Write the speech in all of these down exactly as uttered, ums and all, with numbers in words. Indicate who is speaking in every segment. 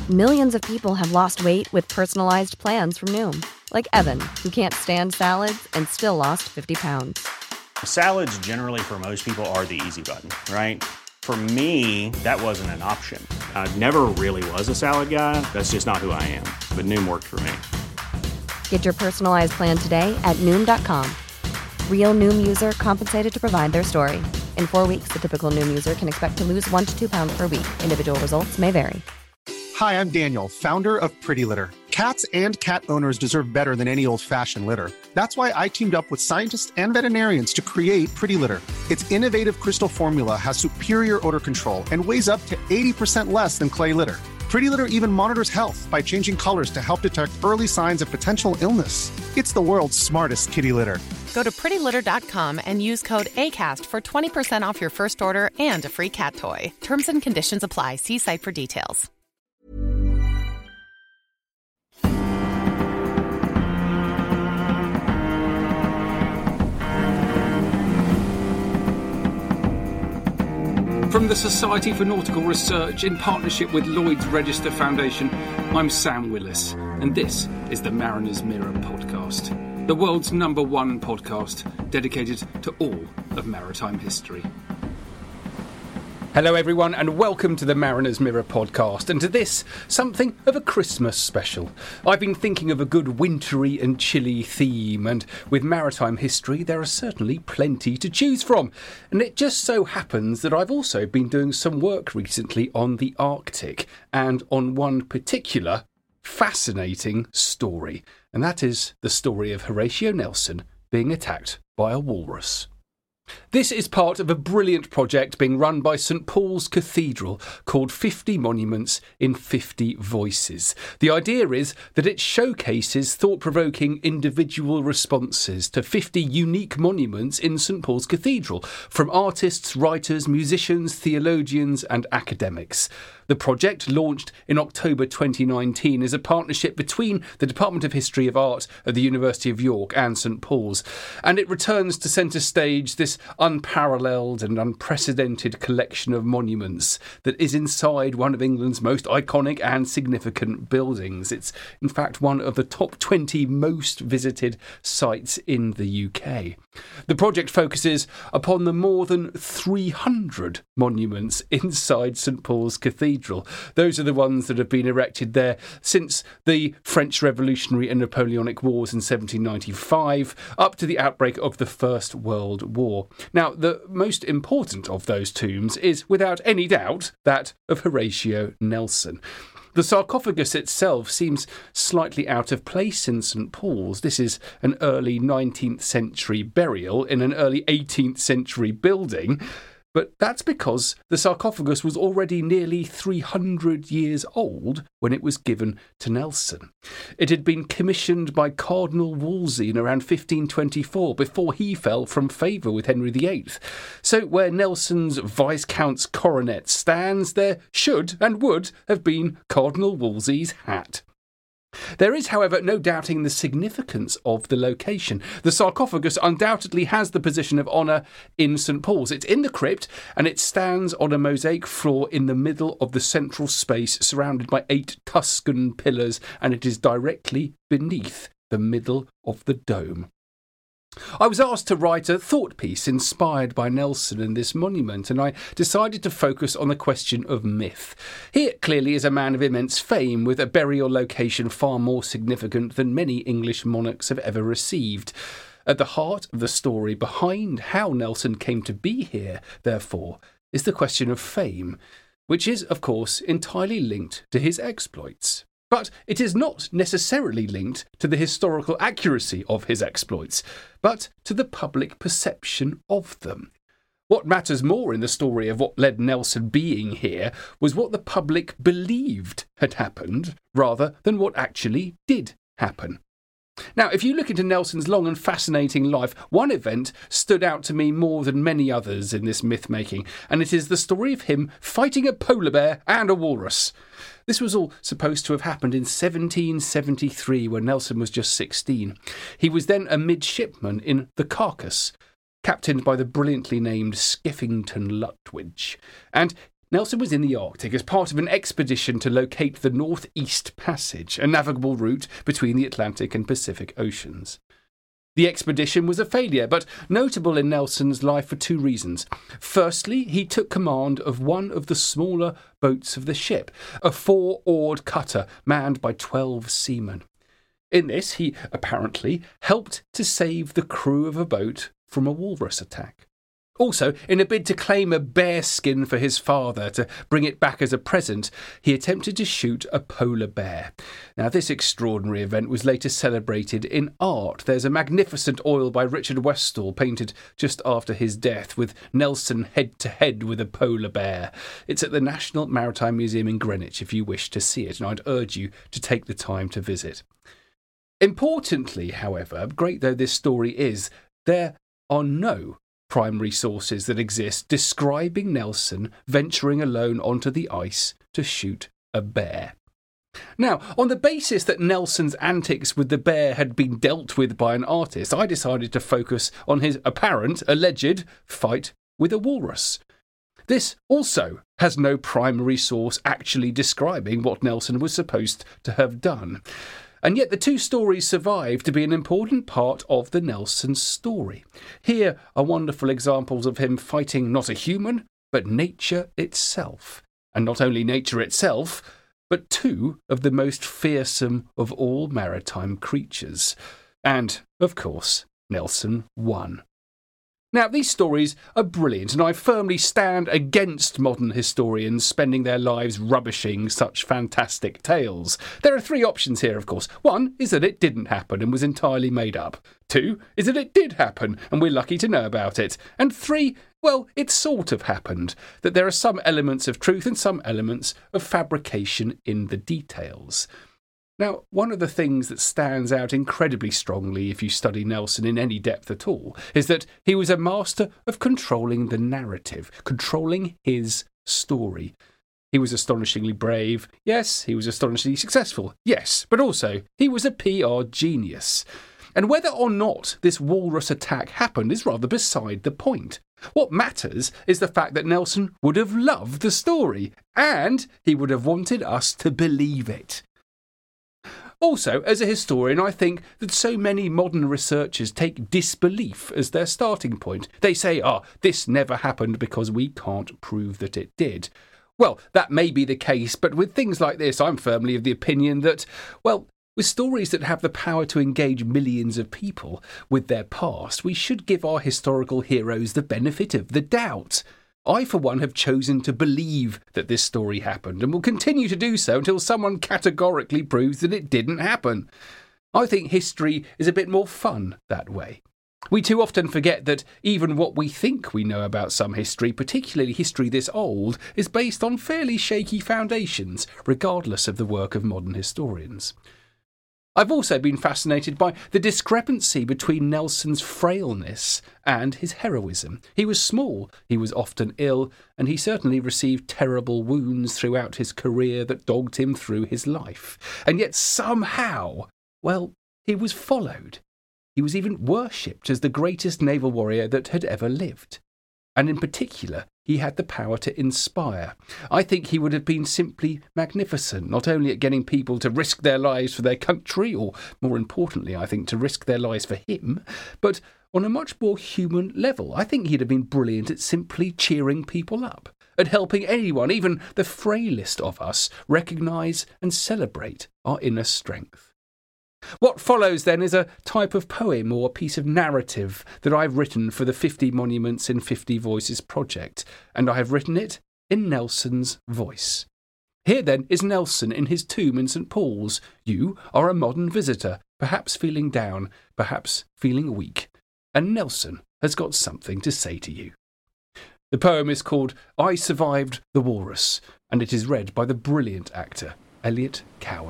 Speaker 1: Millions of people have lost weight with personalized plans from Noom. Like Evan, who can't stand salads and still lost fifty pounds.
Speaker 2: Salads generally for most people are the easy button, right? For me, that wasn't an option. I never really was a salad guy. That's just not who I am. But Noom worked for me.
Speaker 1: Get your personalized plan today at Noom dot com. Real Noom user compensated to provide their story. In four weeks, the typical Noom user can expect to lose one to two pounds per week. Individual results may vary.
Speaker 3: Hi, I'm Daniel, founder of Pretty Litter. Cats and cat owners deserve better than any old-fashioned litter. That's why I teamed up with scientists and veterinarians to create Pretty Litter. Its innovative crystal formula has superior odor control and weighs up to eighty percent less than clay litter. Pretty Litter even monitors health by changing colors to help detect early signs of potential illness. It's the world's smartest kitty litter.
Speaker 4: Go to pretty litter dot com and use code ACAST for twenty percent off your first order and a free cat toy. Terms and conditions apply. See site for details.
Speaker 5: From the Society for Nautical Research in partnership with Lloyd's Register Foundation, I'm Sam Willis, and this is the Mariner's Mirror podcast, the world's number one podcast dedicated to all of maritime history. Hello everyone and welcome to the Mariner's Mirror podcast, and to this, something of a Christmas special. I've been thinking of a good wintry and chilly theme, and with maritime history there are certainly plenty to choose from. And it just so happens that I've also been doing some work recently on the Arctic, and on one particular fascinating story, and that is the story of Horatio Nelson being attacked by a walrus. This is part of a brilliant project being run by St Paul's Cathedral called fifty Monuments in fifty Voices. The idea is that it showcases thought-provoking individual responses to fifty unique monuments in St Paul's Cathedral, from artists, writers, musicians, theologians and academics. The project, launched in October twenty nineteen, is a partnership between the Department of History of Art at the University of York and St Paul's, and it returns to centre stage this unparalleled and unprecedented collection of monuments that is inside one of England's most iconic and significant buildings. It's, in fact, one of the top twenty most visited sites in the U K. The project focuses upon the more than three hundred monuments inside St Paul's Cathedral. Those are the ones that have been erected there since the French Revolutionary and Napoleonic Wars in seventeen ninety-five, up to the outbreak of the First World War. Now, the most important of those tombs is, without any doubt, that of Horatio Nelson. The sarcophagus itself seems slightly out of place in St Paul's. This is an early nineteenth century burial in an early eighteenth century building. But that's because the sarcophagus was already nearly three hundred years old when it was given to Nelson. It had been commissioned by Cardinal Wolsey in around fifteen twenty-four, before he fell from favour with Henry the Eighth. So where Nelson's Viscount's coronet stands, there should and would have been Cardinal Wolsey's hat. There is, however, no doubting the significance of the location. The sarcophagus undoubtedly has the position of honour in St Paul's. It's in the crypt, and it stands on a mosaic floor in the middle of the central space, surrounded by eight Tuscan pillars, and it is directly beneath the middle of the dome. I was asked to write a thought piece inspired by Nelson and this monument, and I decided to focus on the question of myth. Here clearly is a man of immense fame, with a burial location far more significant than many English monarchs have ever received. At the heart of the story behind how Nelson came to be here, therefore, is the question of fame, which is, of course, entirely linked to his exploits. But it is not necessarily linked to the historical accuracy of his exploits, but to the public perception of them. What matters more in the story of what led Nelson being here was what the public believed had happened, rather than what actually did happen. Now, if you look into Nelson's long and fascinating life, one event stood out to me more than many others in this myth-making, and it is the story of him fighting a polar bear and a walrus. This was all supposed to have happened in seventeen seventy-three, when Nelson was just sixteen. He was then a midshipman in the Carcass, captained by the brilliantly named Skeffington Lutwidge, and Nelson was in the Arctic as part of an expedition to locate the Northeast Passage, a navigable route between the Atlantic and Pacific Oceans. The expedition was a failure, but notable in Nelson's life for two reasons. Firstly, he took command of one of the smaller boats of the ship, a four-oared cutter manned by twelve seamen. In this, he apparently helped to save the crew of a boat from a walrus attack. Also, in a bid to claim a bear skin for his father to bring it back as a present, he attempted to shoot a polar bear. Now, this extraordinary event was later celebrated in art. There's a magnificent oil by Richard Westall painted just after his death with Nelson head-to-head with a polar bear. It's at the National Maritime Museum in Greenwich if you wish to see it, and I'd urge you to take the time to visit. Importantly, however, great though this story is, there are no primary sources that exist describing Nelson venturing alone onto the ice to shoot a bear. Now, on the basis that Nelson's antics with the bear had been dealt with by an artist, I decided to focus on his apparent, alleged fight with a walrus. This also has no primary source actually describing what Nelson was supposed to have done. And yet the two stories survive to be an important part of the Nelson story. Here are wonderful examples of him fighting not a human, but nature itself. And not only nature itself, but two of the most fearsome of all maritime creatures. And, of course, Nelson won. Now, these stories are brilliant, and I firmly stand against modern historians spending their lives rubbishing such fantastic tales. There are three options here, of course. One is that it didn't happen and was entirely made up. Two is that it did happen, and we're lucky to know about it. And three, well, it sort of happened, that there are some elements of truth and some elements of fabrication in the details. Now, one of the things that stands out incredibly strongly if you study Nelson in any depth at all is that he was a master of controlling the narrative, controlling his story. He was astonishingly brave, yes. He was astonishingly successful, yes. But also, he was a P R genius. And whether or not this walrus attack happened is rather beside the point. What matters is the fact that Nelson would have loved the story, and he would have wanted us to believe it. Also, as a historian, I think that so many modern researchers take disbelief as their starting point. They say, ah, oh, this never happened because we can't prove that it did. Well, that may be the case, but with things like this, I'm firmly of the opinion that, well, with stories that have the power to engage millions of people with their past, we should give our historical heroes the benefit of the doubt. I, for one, have chosen to believe that this story happened and will continue to do so until someone categorically proves that it didn't happen. I think history is a bit more fun that way. We too often forget that even what we think we know about some history, particularly history this old, is based on fairly shaky foundations, regardless of the work of modern historians. I've also been fascinated by the discrepancy between Nelson's frailness and his heroism. He was small, he was often ill, and he certainly received terrible wounds throughout his career that dogged him through his life. And yet somehow, well, he was followed. He was even worshipped as the greatest naval warrior that had ever lived. And in particular, he had the power to inspire. I think he would have been simply magnificent, not only at getting people to risk their lives for their country, or more importantly, I think, to risk their lives for him, but on a much more human level. I think he'd have been brilliant at simply cheering people up, at helping anyone, even the frailest of us, recognise and celebrate our inner strength. What follows, then, is a type of poem or a piece of narrative that I've written for the fifty Monuments in fifty Voices project, and I have written it in Nelson's voice. Here, then, is Nelson in his tomb in St Paul's. You are a modern visitor, perhaps feeling down, perhaps feeling weak, and Nelson has got something to say to you. The poem is called I Survived the Walrus, and it is read by the brilliant actor Elliot Cowan.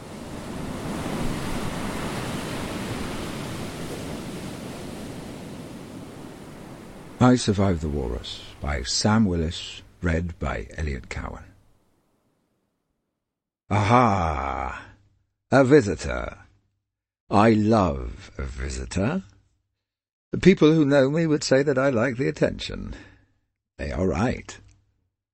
Speaker 6: I Survived the Walrus by Sam Willis, read by Elliot Cowan. Aha! A visitor. I love a visitor. The people who know me would say that I like the attention. They are right.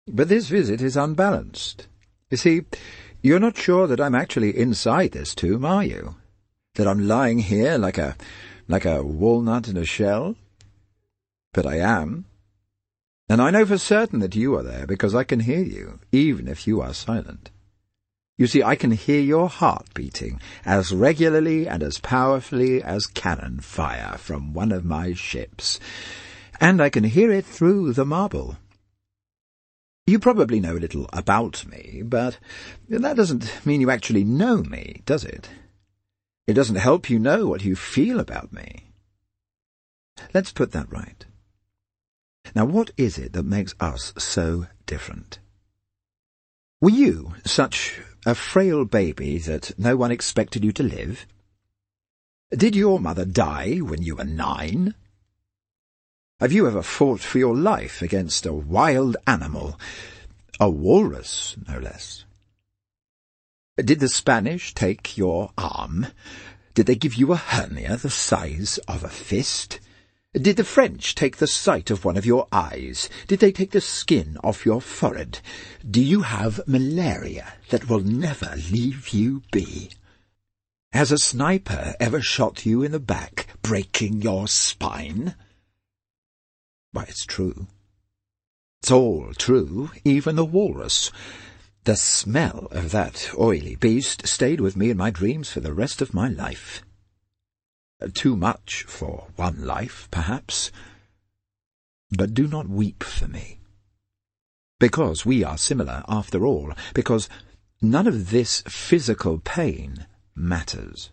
Speaker 6: But this visit is unbalanced. You see, you're not sure that I'm actually inside this tomb, are you? That I'm lying here like a, like a walnut in a shell? But I am. And I know for certain that you are there, because I can hear you, even if you are silent. You see, I can hear your heart beating as regularly and as powerfully as cannon fire from one of my ships, and I can hear it through the marble. You probably know a little about me, but that doesn't mean you actually know me, does it? It doesn't help you know what you feel about me. Let's put that right. Now, what is it that makes us so different? Were you such a frail baby that no one expected you to live? Did your mother die when you were nine? Have you ever fought for your life against a wild animal, a walrus, no less? Did the Spanish take your arm? Did they give you a hernia the size of a fist? Did the French take the sight of one of your eyes? Did they take the skin off your forehead? Do you have malaria that will never leave you be? Has a sniper ever shot you in the back, breaking your spine? Why, it's true. It's all true, even the walrus. The smell of that oily beast stayed with me in my dreams for the rest of my life. Too much for one life, perhaps. But do not weep for me. Because we are similar, after all, because none of this physical pain matters.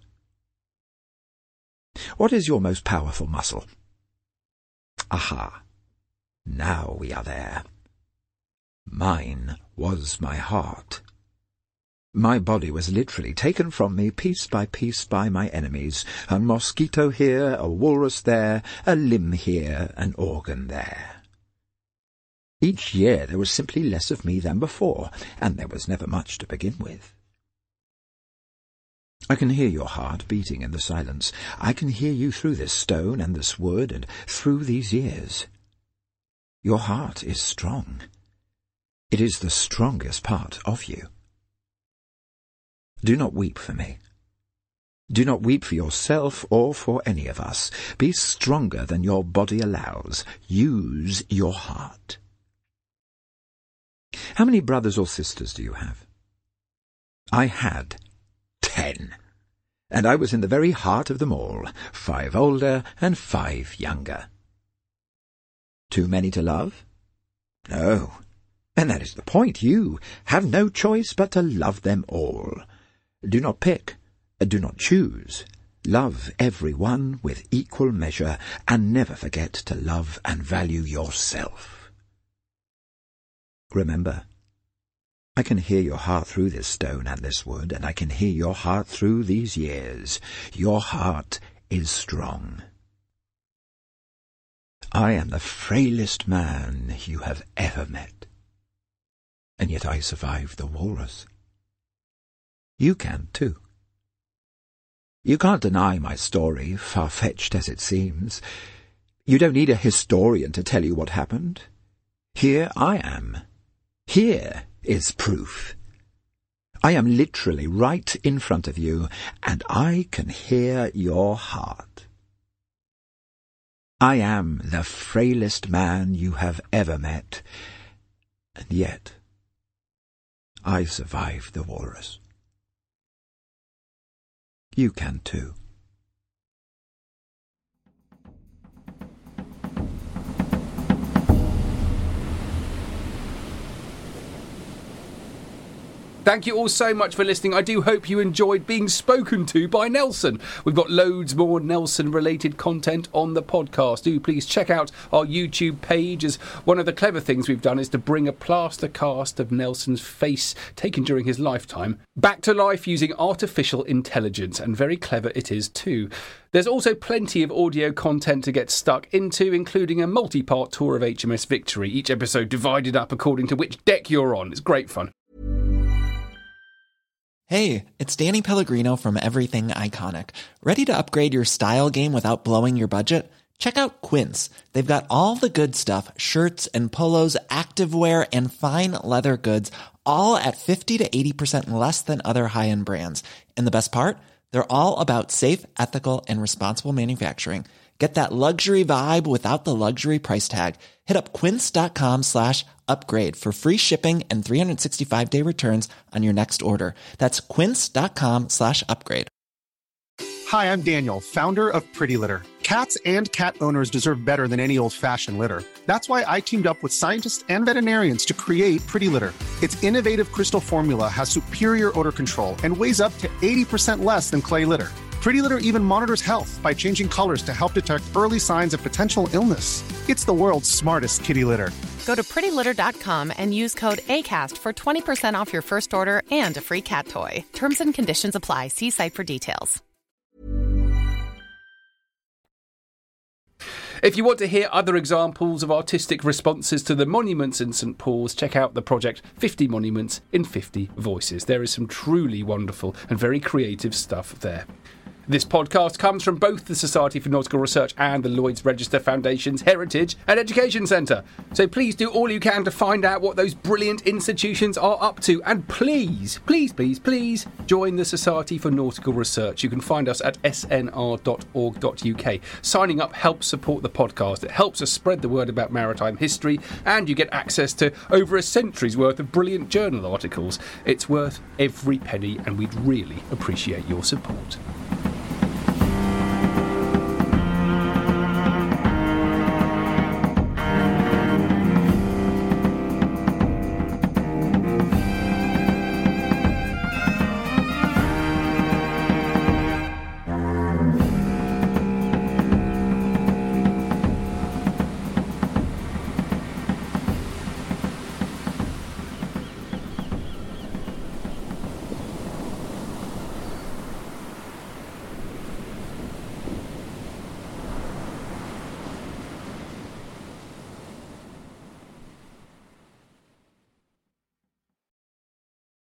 Speaker 6: What is your most powerful muscle? Aha! Now we are there. Mine was my heart. My body was literally taken from me piece by piece by my enemies. A mosquito here, a walrus there, a limb here, an organ there. Each year there was simply less of me than before, and there was never much to begin with. I can hear your heart beating in the silence. I can hear you through this stone and this wood and through these years. Your heart is strong. It is the strongest part of you. Do not weep for me. Do not weep for yourself or for any of us. Be stronger than your body allows. Use your heart. How many brothers or sisters do you have? I had ten, and I was in the very heart of them all, five older and five younger. Too many to love? No. And that is the point. You have no choice but to love them all. Do not pick, do not choose. Love every one with equal measure, and never forget to love and value yourself. Remember, I can hear your heart through this stone and this wood, and I can hear your heart through these years. Your heart is strong. I am the frailest man you have ever met, and yet I survived the walrus. You can, too. You can't deny my story, far-fetched as it seems. You don't need a historian to tell you what happened. Here I am. Here is proof. I am literally right in front of you, and I can hear your heart. I am the frailest man you have ever met, and yet I survived the walrus. You can too.
Speaker 5: Thank you all so much for listening. I do hope you enjoyed being spoken to by Nelson. We've got loads more Nelson-related content on the podcast. Do please check out our YouTube page, as one of the clever things we've done is to bring a plaster cast of Nelson's face, taken during his lifetime, back to life using artificial intelligence, and very clever it is too. There's also plenty of audio content to get stuck into, including a multi-part tour of H M S Victory, each episode divided up according to which deck you're on. It's great fun.
Speaker 7: Hey, it's Danny Pellegrino from Everything Iconic. Ready to upgrade your style game without blowing your budget? Check out Quince. They've got all the good stuff, shirts and polos, activewear, and fine leather goods, all at fifty to eighty percent less than other high-end brands. And the best part? They're all about safe, ethical, and responsible manufacturing. Get that luxury vibe without the luxury price tag. Hit up quince.com slash upgrade for free shipping and three sixty-five day returns on your next order. That's quince.com slash upgrade.
Speaker 3: Hi, I'm Daniel, founder of Pretty Litter. Cats and cat owners deserve better than any old-fashioned litter. That's why I teamed up with scientists and veterinarians to create Pretty Litter. Its innovative crystal formula has superior odor control and weighs up to eighty percent less than clay litter. Pretty Litter even monitors health by changing colors to help detect early signs of potential illness. It's the world's smartest kitty litter.
Speaker 4: Go to pretty litter dot com and use code ACAST for twenty percent off your first order and a free cat toy. Terms and conditions apply. See site for details.
Speaker 5: If you want to hear other examples of artistic responses to the monuments in St Paul's, check out the project fifty Monuments in fifty Voices. There is some truly wonderful and very creative stuff there. This podcast comes from both the Society for Nautical Research and the Lloyd's Register Foundation's Heritage and Education Centre. So please do all you can to find out what those brilliant institutions are up to. And please, please, please, please join the Society for Nautical Research. You can find us at s n r dot org dot u k. Signing up helps support the podcast. It helps us spread the word about maritime history, and you get access to over a century's worth of brilliant journal articles. It's worth every penny, and we'd really appreciate your support.